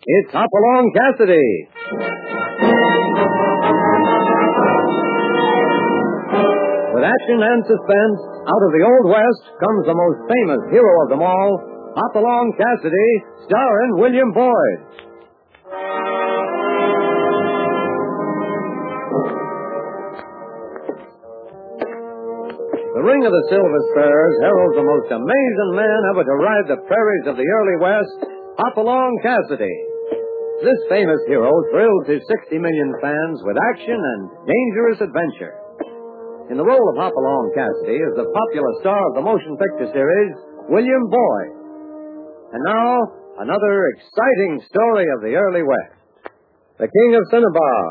It's Hopalong Cassidy. With action and suspense, out of the Old West comes the most famous hero of them all, Hopalong Cassidy, starring William Boyd. The Ring of the Silver Spurs heralds the most amazing man ever to ride the prairies of the early West, Hopalong Cassidy. This famous hero thrills his 60 million fans with action and dangerous adventure. In the role of Hopalong Cassidy is the popular star of the motion picture series, William Boyd. And now, another exciting story of the early West. The King of Cinnabar.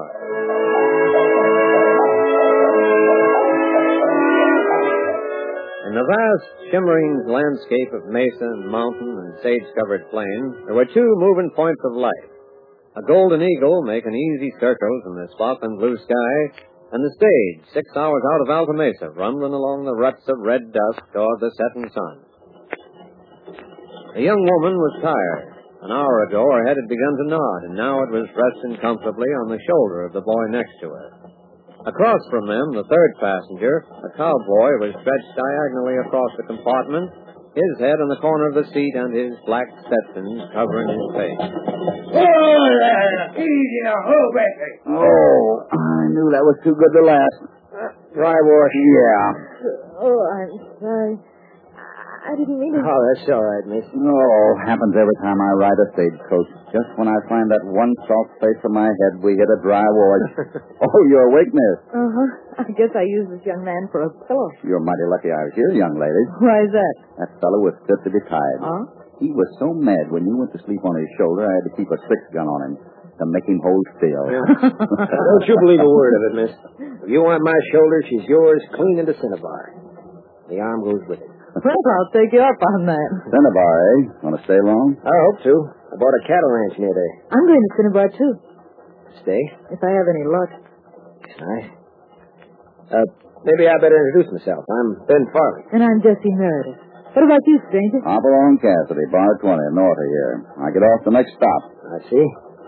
In the vast, shimmering landscape of mesa and mountain and sage-covered plain, there were two moving points of light. A golden eagle making easy circles in the sparkling blue sky, and the stage 6 hours out of Alta Mesa, rumbling along the ruts of red dust toward the setting sun. The young woman was tired. An hour ago, her head had begun to nod, and now it was resting comfortably on the shoulder of the boy next to her. Across from them, the third passenger, a cowboy, was stretched diagonally across the compartment, his head on the corner of the seat and his black Stetson covering his face. Oh, there! Easy now, hold back. Oh, I knew that was too good to last. Dry wash? Yeah. Oh, I'm sorry. I didn't mean to... Oh, that's all right, miss. Oh, happens every time I ride a stagecoach. Just when I find that one soft place on my head, we hit a dry wash. Oh, you're awake, miss. Uh-huh. I guess I used this young man for a pillow. You're mighty lucky I was here, young lady. Why is that? That fellow was fit to be tied. Huh? He was so mad when you went to sleep on his shoulder, I had to keep a 6-gun on him to make him hold still. Yeah. Don't you believe a word of it, miss. If you want my shoulder, she's yours clean into Cinnabar. The arm goes with it. Well, I'll take you up on that. Cinnabar, eh? Want to stay long? I hope to. I bought a cattle ranch near there. I'm going to Cinnabar, too, Stay? if I have any luck. Nice. Maybe I better introduce myself. I'm Ben Farley. And I'm Jessie Meredith. What about you, stranger? Hopalong Cassidy, bar 20, north of here. I get off the next stop. I see.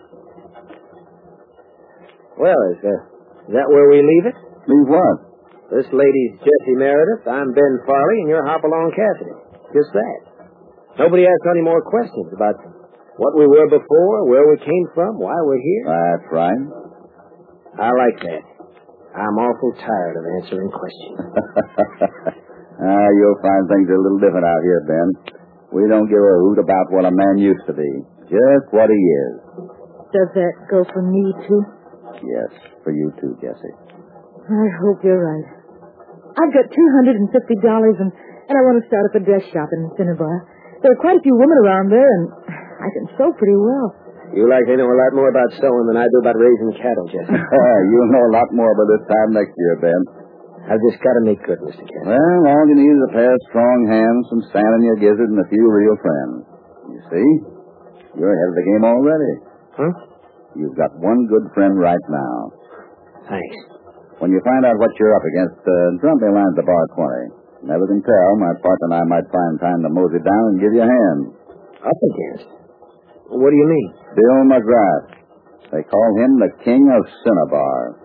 Well, is that where we leave it? Leave what? This lady's Jessie Meredith. I'm Ben Farley, and you're Hopalong Cassidy. Just that. Nobody asked any more questions about what we were before, where we came from, why we're here. That's right. I like that. I'm awful tired of answering questions. You'll find things a little different out here, Ben. We don't give a hoot about what a man used to be. Just what he is. Does that go for me, too? Yes, for you too, Jessie. I hope you're right. I've got $250 and I want to start up a dress shop in Cinnabar. There are quite a few women around there, and I can sew pretty well. You likely know a lot more about sewing than I do about raising cattle, Jessie. You'll know a lot more by this time next year, Ben. I've just got to make good, Mr. Cassidy. Well, all you need is a pair of strong hands, some sand in your gizzard, and a few real friends. You see? You're ahead of the game already. Huh? You've got one good friend right now. Thanks. When you find out what you're up against, drop me a line at the bar 20. Never can tell. My partner and I might find time to mosey down and give you a hand. Up against? What do you mean? Bill McGrath. They call him the King of Cinnabar.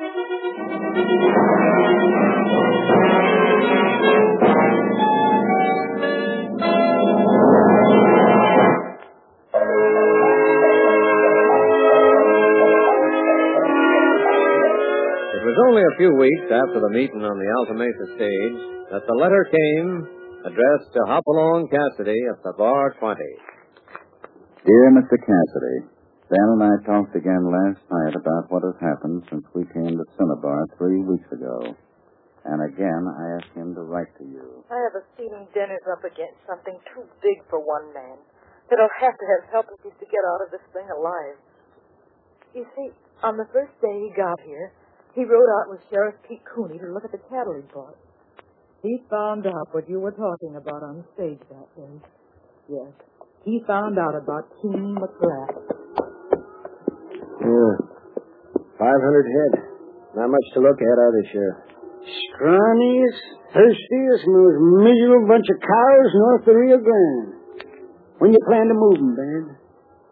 It was only a few weeks after the meeting on the Alta Mesa stage that the letter came addressed to Hopalong Cassidy of the Bar 20. Dear Mr. Cassidy, Dan and I talked again last night about what has happened since we came to Cinnabar 3 weeks ago. And again, I asked him to write to you. I have a feeling Denner's up against something too big for one man. That he'll have to have help if he's to get out of this thing alive. You see, on the first day he got here, he rode out with Sheriff Pete Cooney to look at the cattle he bought. He found out what you were talking about on the stage that day. Yes. He found out about King McGrath. Yeah. 500 head. Not much to look at, are they, Sheriff? Scrawniest, thirstiest, most miserable bunch of cows north of the Rio Grande. When you plan to move them, Ben?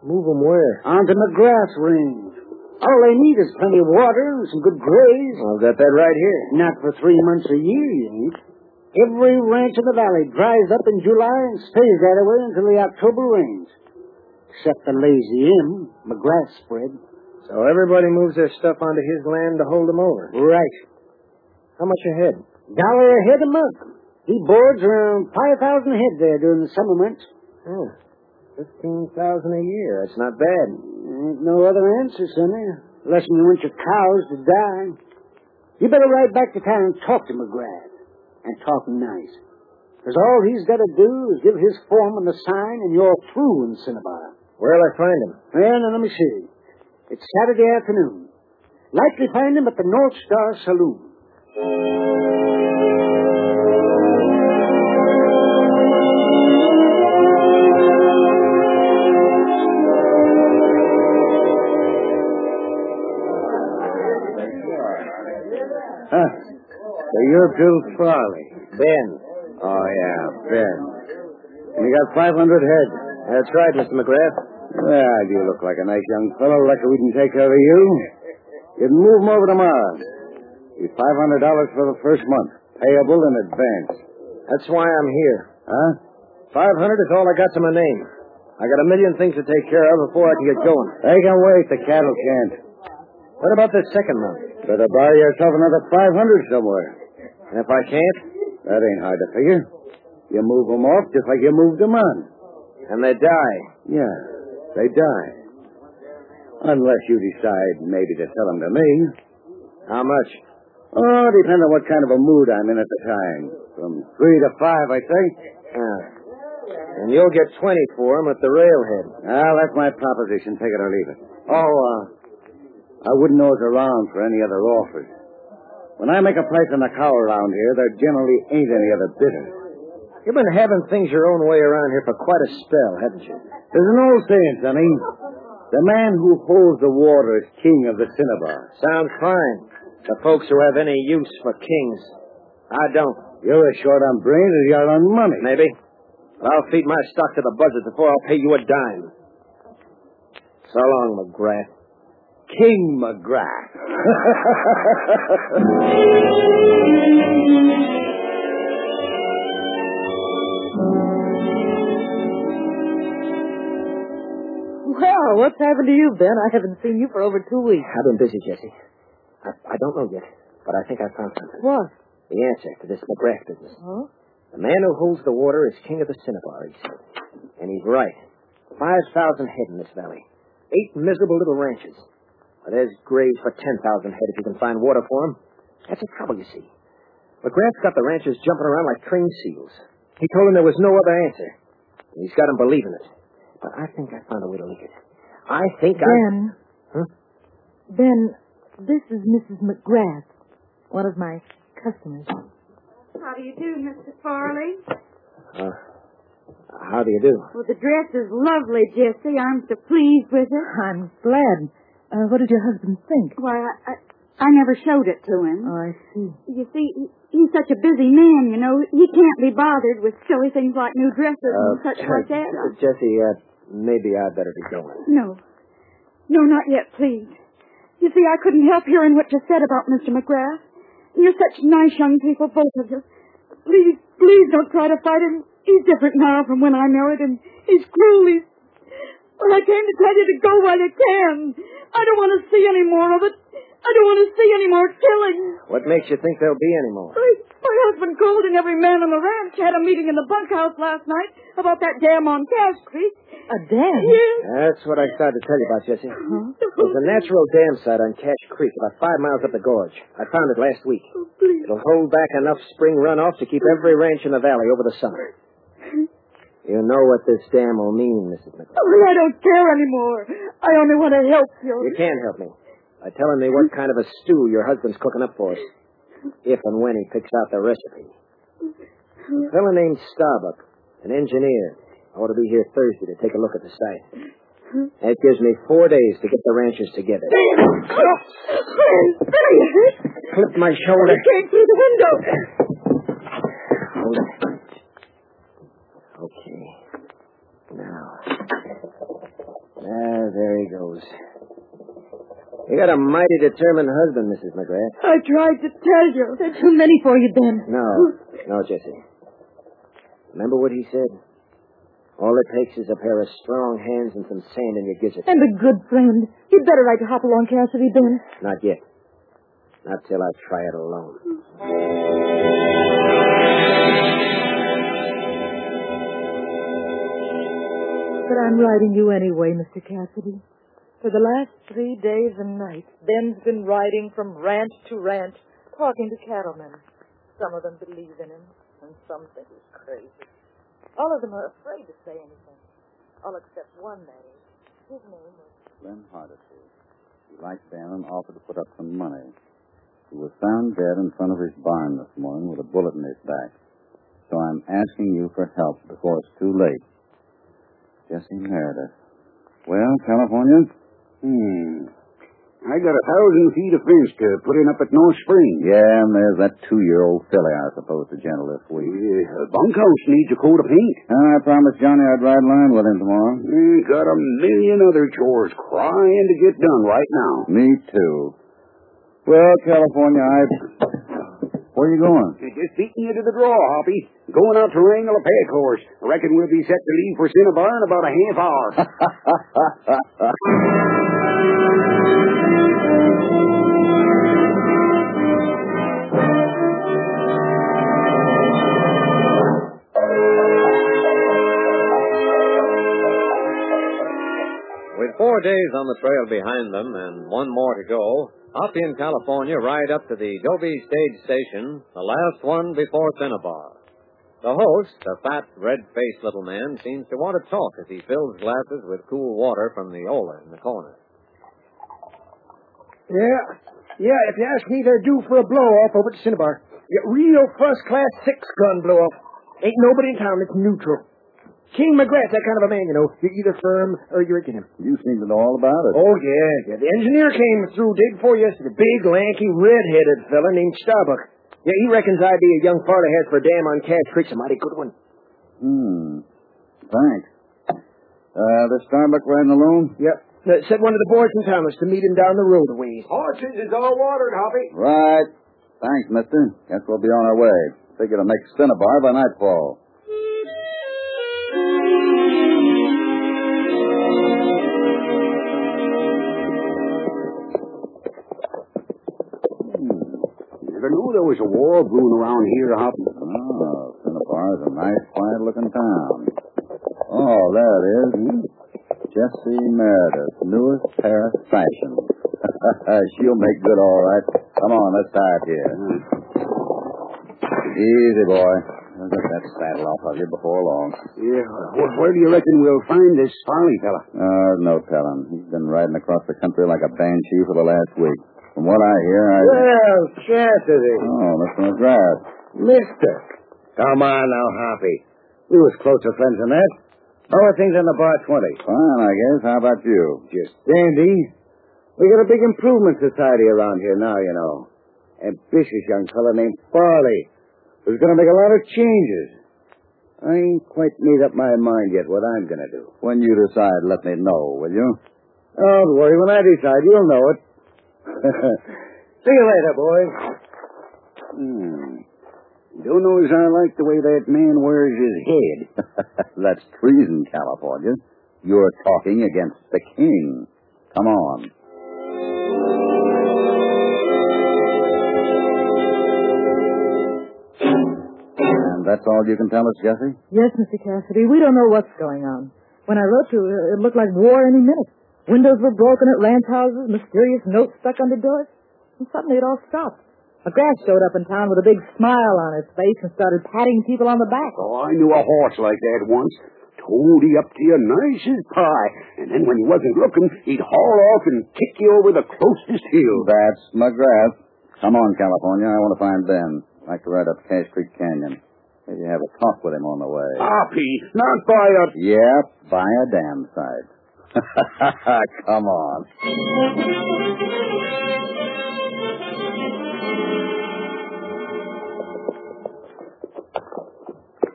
Move them where? Onto McGrath's range. All they need is plenty of water and some good graze. Well, I've got that right here. Not for 3 months a year, you ain't. Every ranch in the valley dries up in July and stays that way until the October rains. Except the Lazy M, McGrath spread. So everybody moves their stuff onto his land to hold them over. Right. How much a head? $1 a head a month. He boards around 5,000 head there during the summer months. Oh, 15,000 a year. That's not bad. Ain't no other answer, Sonny. Unless you want your cows to die. You better ride back to town and talk to McGrath. And talk nice. Because all he's got to do is give his foreman the sign and you're through in Cinnabar. Where'll I find him? Well, now, let me see. It's Saturday afternoon. Likely find him at the North Star Saloon. So you're Bill Farley. Ben. Oh, yeah, Ben. And you got 500 head. That's right, Mr. McGrath. Well, you look like a nice young fellow. Lucky we can take care of you. You can move them over tomorrow. It's $500 for the first month, payable in advance. That's why I'm here. Huh? 500 is all I got to my name. I got a million things to take care of before I can get going. They can wait. The cattle can't. What about this second month? Better buy yourself another 500 somewhere. And if I can't? That ain't hard to figure. You move them off just like you moved them on. And they die. Yeah, they die. Unless you decide maybe to sell them to me. How much? Oh, depends on what kind of a mood I'm in at the time. From 3 to 5, I'd say. And you'll get 20 for them at the railhead. Well, that's my proposition. Take it or leave it. I wouldn't nose around for any other offers. When I make a price on the cow around here, there generally ain't any other bidder. You've been having things your own way around here for quite a spell, haven't you? There's an old saying, Sonny. The man who holds the water is king of the Cinnabar. Sounds fine. The folks who have any use for kings. I don't. You're as short on brains as you're on money. Maybe. But I'll feed my stock to the buzzards before I'll pay you a dime. So long, McGrath. King McGrath. Well, what's happened to you, Ben? I haven't seen you for over 2 weeks. I've been busy, Jessie. I don't know yet, but I think I found something. What? The answer to this McGrath business. Huh? The man who holds the water is king of the Cinnabar, he said. And he's right. 5,000 head in this valley. 8 miserable little ranches. But there's graves for 10,000 head if you can find water for them. That's the trouble, you see. McGrath's got the ranchers jumping around like trained seals. He told them there was no other answer. And he's got them believing it. But I think I found a way to leak it. I think Ben. Huh? Ben, this is Mrs. McGrath, one of my customers. How do you do, Mr. Farley? How do you do? Well, the dress is lovely, Jessie. I'm so pleased with it. I'm glad. What did your husband think? Why, I never showed it to him. Oh, I see. You see, he's such a busy man, you know. He can't be bothered with silly things like new dresses and such like that. Jessie, maybe I'd better be going. No. No, not yet, please. You see, I couldn't help hearing what you said about Mr. McGrath. You're such nice young people, both of you. Please, please don't try to fight him. He's different now from when I married him. He's cruel. Well, I came to tell you to go while you can. I don't want to see any more of it. I don't want to see any more killing. What makes you think there'll be any more? My husband Gold and every man on the ranch had a meeting in the bunkhouse last night about that dam on Cash Creek. A dam? Yes. That's what I started to tell you about, Jessie. There's a natural dam site on Cash Creek, about 5 miles up the gorge. I found it last week. Oh, please. It'll hold back enough spring runoff to keep every ranch in the valley over the summer. You know what this dam will mean, Mrs. McGrath. Oh, I don't care anymore. I only want to help you. You can't help me by telling me what kind of a stew your husband's cooking up for us, if and when he picks out the recipe. A fellow named Starbuck, an engineer, ought to be here Thursday to take a look at the site. That gives me 4 days to get the ranchers together. Clip my shoulder. It came through the window. Hold it. Okay. Now, he goes. You got a mighty determined husband, Mrs. McGrath. I tried to tell you. There's too many for you, Ben. No, Jessie. Remember what he said? All it takes is a pair of strong hands and some sand in your gizzard. And a good friend. You'd better write to Hopalong Cassidy, Ben. Not yet. Not till I try it alone. But I'm writing you anyway, Mr. Cassidy. For the last 3 days and nights, Ben's been riding from ranch to ranch, talking to cattlemen. Some of them believe in him, and some think he's crazy. All of them are afraid to say anything. All except one, that is. His name was Glenn Hardesty. He liked Ben and offered to put up some money. He was found dead in front of his barn this morning with a bullet in his back. So I'm asking you for help before it's too late. Jesse Meredith. Well, California? I got 1,000 feet of fence to put in up at North Spring. Yeah, and there's that 2-year-old filly I was supposed to gentle this week. Bunkhouse needs a coat of paint. I promised Johnny I'd ride line with him tomorrow. Got a million other chores crying to get done right now. Me too. Well, California, where are you going? Just beating you to the draw, Hoppy. Going out to wrangle a pack horse. Reckon we'll be set to leave for Cinnabar in about a half hour. With 4 days on the trail behind them and one more to go, Hoppy and California ride up to the Dobie stage station, the last one before Cinnabar. The host, a fat, red-faced little man, seems to want to talk as he fills glasses with cool water from the Ola in the corner. Yeah, if you ask me, they're due for a blow-off over at Cinnabar. Yeah, real first-class six-gun blow-off. Ain't nobody in town that's neutral. King McGrath, that kind of a man, you know. You're either firm or you're against him. You seem to know all about it. Oh, yeah. The engineer came through day before yesterday. Big, lanky, red-headed fella named Starbuck. Yeah, he reckons I'd be a young farter has for a dam on Cash Creek's a mighty good one. Thanks. This Starbuck riding alone? Yep. Said one of the boys from town was to meet him down the road a ways. Horses is all watered, Hoppy. Right. Thanks, mister. Guess we'll be on our way. Figure to make Cinnabar by nightfall. Never knew there was a war brewing around here, Hoppy. Oh, Cinnabar is a nice, quiet-looking town. Oh, there it is. Jessie Meredith, newest Paris fashion. She'll make good all right. Come on, let's tie it here. Easy, boy. I'll get that saddle off of you before long. Yeah, where do you reckon we'll find this Farley fella? No telling. He's been riding across the country like a banshee for the last week. From what I hear, Well, Cassidy. Oh, Mr. McGrath. Mister. Come on now, Hoppy. We was closer friends than that. How are things in the Bar 20? Fine, I guess. How about you? Just dandy. We got a big improvement society around here now, you know. Ambitious young fella named Farley who's going to make a lot of changes. I ain't quite made up my mind yet what I'm going to do. When you decide, let me know, will you? Don't worry. When I decide, you'll know it. See you later, boys. Don't know as I like the way that man wears his head. That's treason, California. You're talking against the king. Come on. And that's all you can tell us, Jessie? Yes, Mr. Cassidy. We don't know what's going on. When I wrote you, it looked like war any minute. Windows were broken at ranch houses, mysterious notes stuck under doors. And suddenly it all stopped. McGrath showed up in town with a big smile on his face and started patting people on the back. Oh, I knew a horse like that once. Toady up to you nice as pie. And then when he wasn't looking, he'd haul off and kick you over the closest hill. That's McGrath. Come on, California. I want to find Ben. I'd like to ride up Cash Creek Canyon. Maybe have a talk with him on the way. Hoppy, not by a... Yep, by a damn sight. Come on.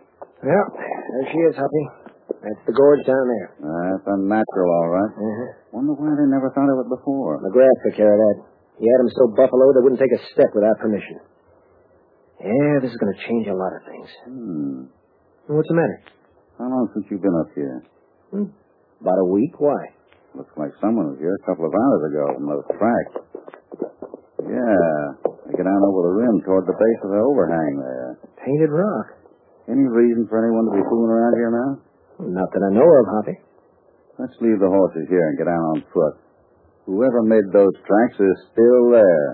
Well, there she is, Hoppy. That's the gorge down there. That's unnatural, all right. Wonder why they never thought of it before. McGrath took care of that. He had him so buffaloed they wouldn't take a step without permission. Yeah, this is going to change a lot of things. What's the matter? How long since you've been up here? About a week. Why? Looks like someone was here a couple of hours ago on those tracks. Yeah, they get down over the rim toward the base of the overhang there. Painted rock. Any reason for anyone to be fooling around here now? Not that I know of, Hoppy. Let's leave the horses here and get down on foot. Whoever made those tracks is still there.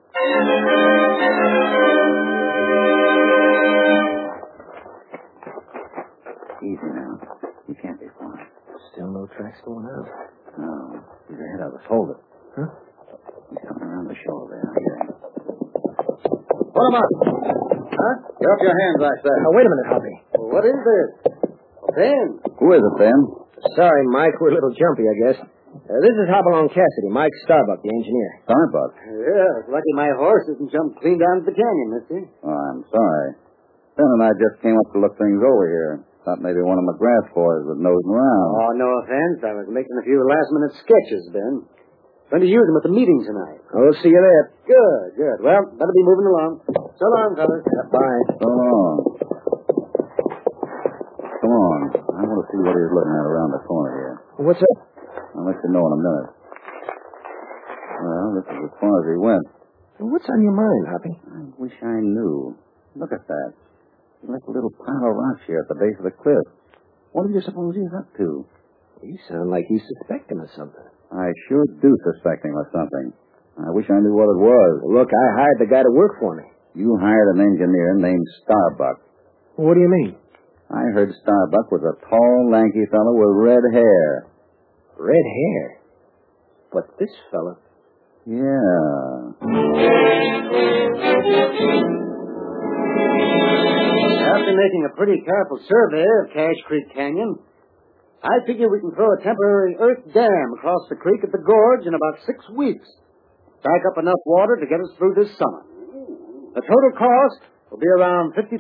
Easy now. You can't be far. Still no tracks going out. No. He's ahead of us. Hold it. Huh? He's coming around the shoulder there. I hear him. Pull him up. Huh? Get up your hands, I said. Now, wait a minute, Hoppy. Well, what is this? Ben. Who is it, Ben? Sorry, Mike. We're a little jumpy, I guess. This is Hopalong Cassidy, Mike Starbuck, the engineer. Starbuck? Yeah, it's lucky my horse isn't jumped clean down to the canyon, mister. Oh, I'm sorry. Ben and I just came up to look things over here. Thought maybe one of McGrath's boys was nosing around. Oh, no offense. I was making a few last-minute sketches, Ben. Going to use them at the meeting tonight. We'll see you there. Good. Well, better be moving along. So long, fellas. Bye. So long. Come on. I want to see what he's looking at around the corner here. What's up? I'll let you know in a minute. Well, this is as far as he went. What's on your mind, Hoppy? I wish I knew. Look at that. He left a little pile of rocks here at the base of the cliff. What do you suppose he's up to? You sound like you suspect him of something. I sure do suspect him of something. I wish I knew what it was. Look, I hired the guy to work for me. You hired an engineer named Starbuck. What do you mean? I heard Starbuck was a tall, lanky fellow with red hair. Red hair? But this fella... Yeah. After making a pretty careful survey of Cache Creek Canyon, I figure we can throw a temporary earth dam across the creek at the gorge in about 6 weeks. Back up enough water to get us through this summer. The total cost will be around $50,000.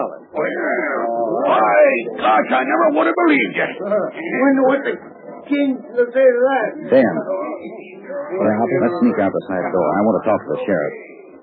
Why, gosh, I never would have believed you. Wonder what the king will say to that. Dan. Let's sneak out the side door. I want to talk to the sheriff.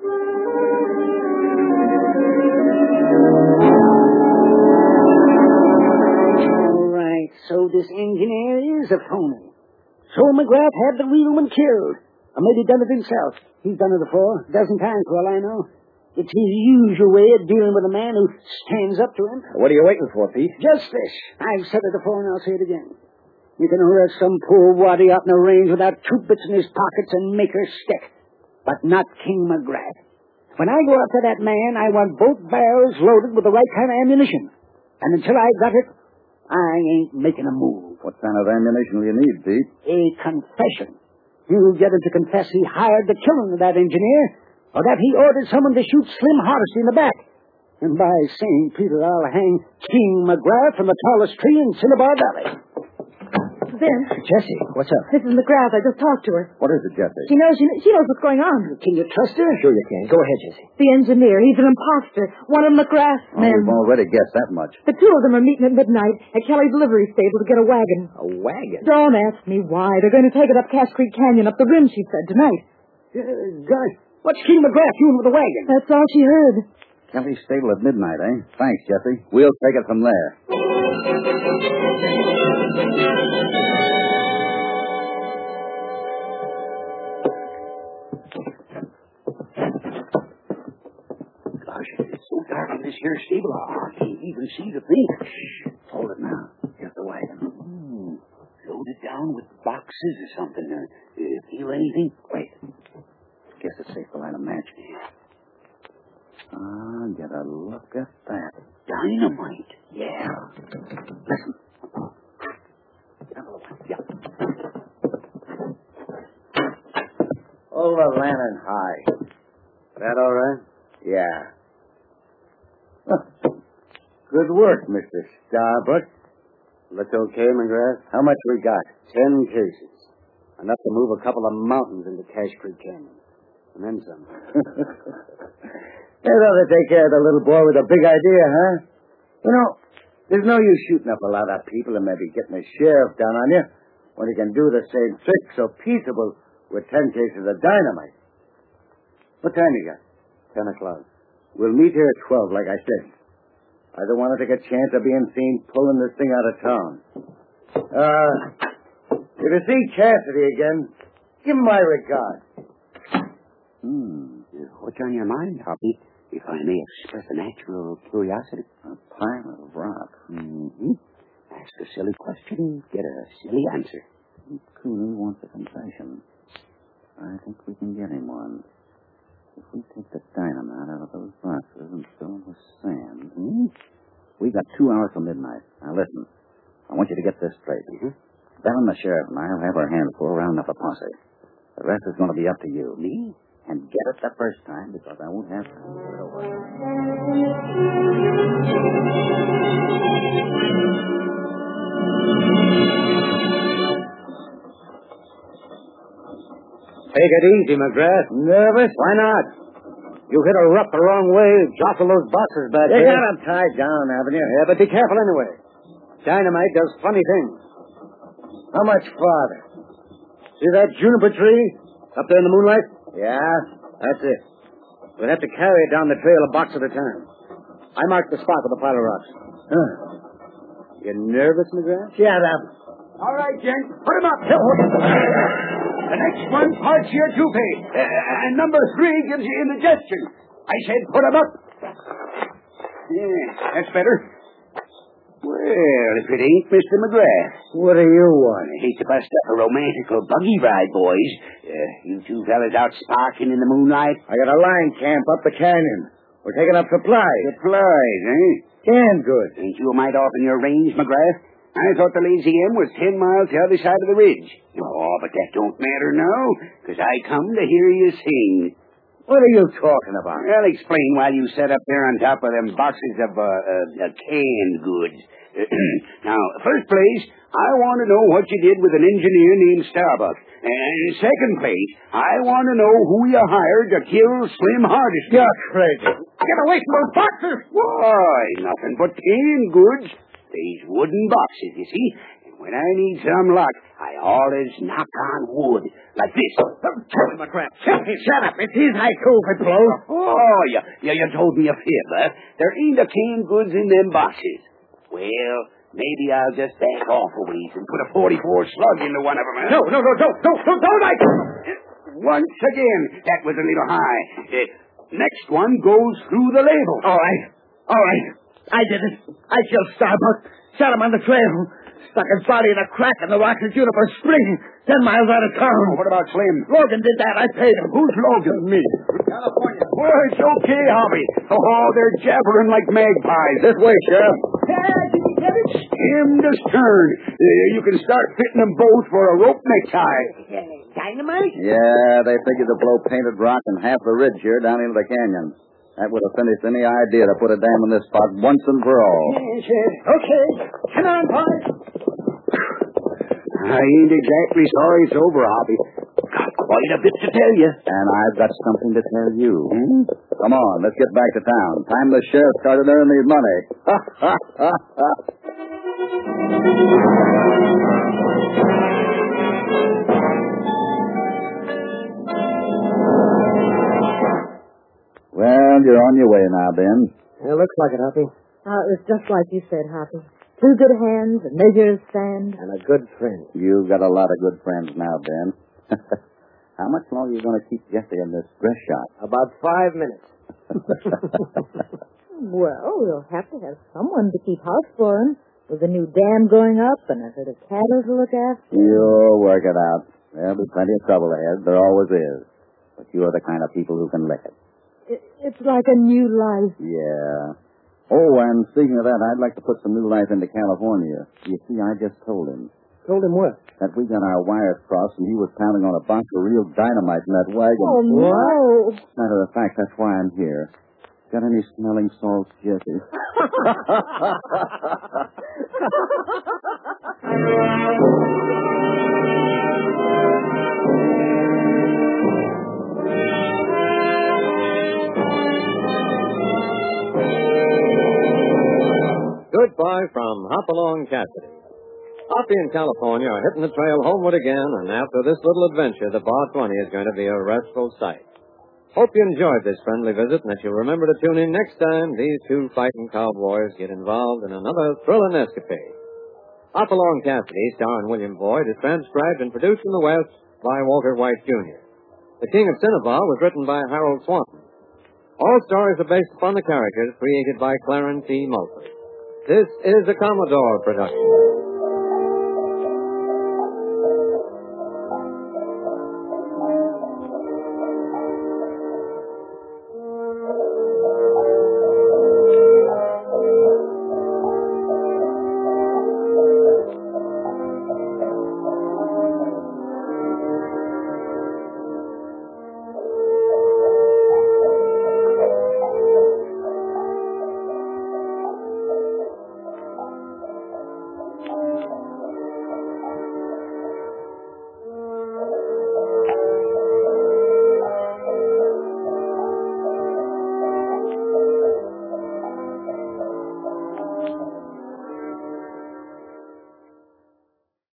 All right, so this engineer is a phony. So McGrath had the real one killed. Or maybe done it himself. He's done it before, a dozen times for all I know. It's his usual way of dealing with a man who stands up to him. What are you waiting for, Pete? Just this. I've said it before and I'll say it again. You can arrest some poor waddy out in the range without 2 bits in his pockets and make her stick. But not King McGrath. When I go after that man, I want both barrels loaded with the right kind of ammunition. And until I got it, I ain't making a move. What kind of ammunition do you need, Pete? A confession. You'll get him to confess he hired the killing of that engineer, or that he ordered someone to shoot Slim Hardesty in the back. And by St. Peter, I'll hang King McGrath from the tallest tree in Cinnabar Valley. Ben. Jessie, what's up? Mrs. McGrath, I just talked to her. What is it, Jessie? She knows what's going on. Can you trust her? Sure you can. Go ahead, Jessie. The engineer, he's an imposter. One of McGrath's Oh, men. we've already guessed that much. The 2 of them are meeting at midnight at Kelly's livery stable to get a wagon. A wagon? Don't ask me why. They're going to take it up Cache Creek Canyon, up the rim, she said, tonight. Gosh, what's King McGrath doing with the wagon? That's all she heard. Kelly's stable at midnight, eh? Thanks, Jessie. We'll take it from there. This here stable, I can't even see the thing. Shh, hold it now. Here's the wagon. Loaded down with boxes or something. Feel anything? Wait. Guess it's safe to light a match. Get a look at that. Dynamite. Yeah. Listen. Yeah. Hold the lantern high. That all right? Yeah. Good work, Mr. Starbuck. Looks okay, McGrath. How much we got? 10 cases. Enough to move a couple of mountains into Cache Creek Canyon. And then some. They ought to take care of the little boy with a big idea, huh? You know, there's no use shooting up a lot of people and maybe getting a sheriff down on you. when he can do the same trick so peaceable with 10 cases of dynamite. What time you got? 10 o'clock. We'll meet here at 12, like I said. I don't want to take a chance of being seen pulling this thing out of town. If you see Cassidy again, give him my regards. What's on your mind, Hoppy? If I may express a natural curiosity. A pile of rock. Mm-hmm. Ask a silly question, get a silly answer. Cooney wants a confession. I think we can get him one. If we take the dynamite out of those boxes and fill them with sand, we got 2 hours till midnight. Now listen, I want you to get this straight. Bell and the sheriff and I'll have our hands full rounding up a posse. The rest is going to be up to you. Me? And get it the first time, because I won't have time to get it over. Take it easy, McGrath. Nervous? Why not? You hit a rut the wrong way, jostle those boxes back You there. got him tied down, haven't you? Yeah, but be careful anyway. Dynamite does funny things. How much farther? See that juniper tree up there in the moonlight? Yeah? That's it. We'll have to carry it down the trail a box at a time. I marked the spot with a pile of rocks. Huh. You nervous, McGrath? Shut up. All right, gent. Put him up. The next one parts your toupee. And number 3 gives you indigestion. I said put him up. Yeah, that's better. Well, if it ain't Mr. McGrath. What do you want? I hate to bust up a romantical buggy ride, boys. You two fellas out sparking in the moonlight? I got a line camp up the canyon. We're taking up supplies. Supplies, eh? Canned goods. Ain't you a mite off in your range, McGrath? I thought the Lazy M was 10 miles the other side of the ridge. Oh, but that don't matter now, because I come to hear you sing. What are you talking about? I'll explain while you sit up there on top of them boxes of canned goods. Now, first place, I want to know what you did with an engineer named Starbuck. And second place, I want to know who you hired to kill Slim Hardison. You're crazy. Get away from those boxes. Why, nothing but canned goods. These wooden boxes, you see. And when I need some luck, I always knock on wood. Like this. Tell him, McGrath. Shut up. It's his haiku if it blows. Oh, you told me a fib, huh? There ain't a canned goods in them boxes. Well, maybe I'll just back off a ways and put a 44 slug into one of them, huh? No, don't. Once again, that was a little high. Next one goes through the label. All right. I did it. I killed Starbuck. Shot him on the trail. Stuck his body in a crack in the rocks at Juniper Spring, 10 miles out of town. What about Slim? Logan did that. I paid him. Who's Logan? Me. California. Well, it's okay, Hobby. Oh, they're jabbering like magpies. This way, Sheriff. Stem to stern. You can start fitting them both for a rope necktie. Dynamite? Yeah, they figured to blow painted rock and half the ridge here down into the canyon. That would have finished any idea to put a dam in this spot once and for all. Okay. Come on, boys. I ain't exactly sorry it's over, Hobby. Got quite a bit to tell you. And I've got something to tell you. Come on, let's get back to town. Time the sheriff started earning his money. Well, you're on your way now, Ben. It looks like it, Hoppy. It's just like you said, Hoppy. 2 good hands, a measure of sand. And a good friend. You've got a lot of good friends now, Ben. How much longer are you going to keep Jesse in this dress shop? About 5 minutes. Well, we'll have to have someone to keep house for him. With a new dam going up and a herd of cattle to look after. You'll work it out. There'll be plenty of trouble ahead. There always is. But you're the kind of people who can lick it. It's like a new life. Yeah. Oh, and speaking of that, I'd like to put some new life into California. You see, I just told him. Told him what? That we got our wires crossed and he was pounding on a box of real dynamite in that wagon. Oh, no. Matter of fact, that's why I'm here. Got any smelling salts, Jesse? Goodbye from Hopalong Cassidy. Hoppy and California are hitting the trail homeward again, and after this little adventure, the Bar 20 is going to be a restful sight. Hope you enjoyed this friendly visit, and that you'll remember to tune in next time these two fighting cowboys get involved in another thrilling escapade. Hopalong Cassidy, starring William Boyd, is transcribed and produced in the West by Walter White, Jr. The King of Cinnabar was written by Harold Swanton. All stories are based upon the characters created by Clarence E. Moulton. This is a Commodore production.